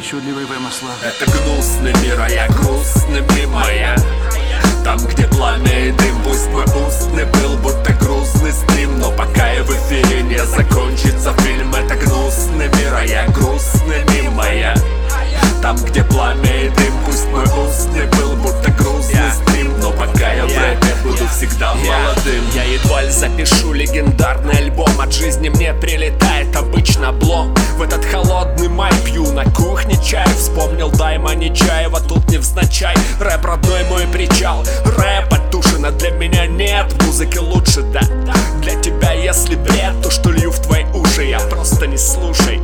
причудливые вымысла. Это гнусный мир, а я грустными моя. Там, где пламя и дым, пусть мой устный был будто грустный стрим. Но пока я в эфире, не закончится фильм. Это гнусный мир, а я грустными моя. Там, где пламя и дым, пусть мой устный был будто грустный стрим. Но пока я в рэпе, буду всегда молодым. Я едва ли запишу легендарный альбом. От жизни мне прилетает обычно облом. В этот холодный май пью на кухне чай. Вспомнил Дайма Нечаева, тут невзначай. Рэп родной мой причал, рэп отдушина. Для меня нет музыки лучше, да. Для тебя если бред, то что лью в твои уши. Я просто не слушай,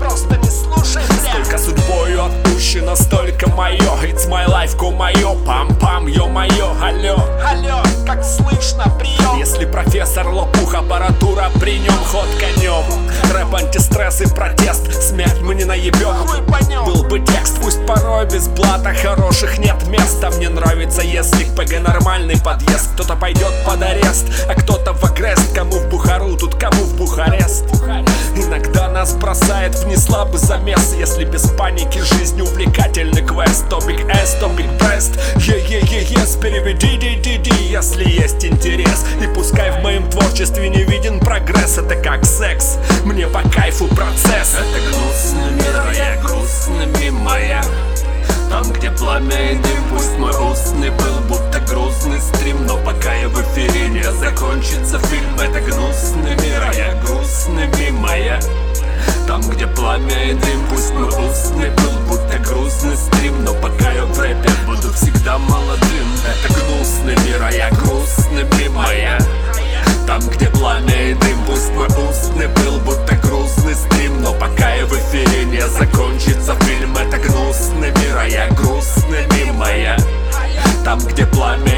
сколько судьбою отпущено, столько мое. It's my life, ко мое, пам-пам, ё-моё, алло, как слышно, прием. Если профессор лопух, аппаратура при нем, ход конем. Рэп, антистресс и протест, смерть мы не наебем. Был бы текст, пусть порой без блата, хороших нет места. Мне нравится, если к ПГ нормальный подъезд. Кто-то пойдет под арест, а кто-то в агрест. Кому в Бухару, тут кому в Бухарест. Иногда нас бросает в неслабый замес. Если без паники жизнь увлекательный квест. То Big S, то Big Breast. Yes, переведи, ди-ди-ди, если есть интерес. И пускай в моем творчестве не виден прогресс. Это как секс, мне по кайфу процесс. Это гнусный мир, а я грустными моя. Там, где пламя и дым, пусть мой устный был будто грустный стрим. Но пока я в эфире, не закончится фильм. Это гнусный мир, а я грустными моя. Там, где пламя и дым, пусть мой устный был будто грустный стрим. Но пока я в рэпе, буду всегда молодым. Это гнусный мир, а я грустными моя. Там, где пламя и дым, пусть мой устный был будто грустный стрим. Но пока я в эфире, не закончится фильм. Это гнусный мир, а я грустными моя. Там, где пламя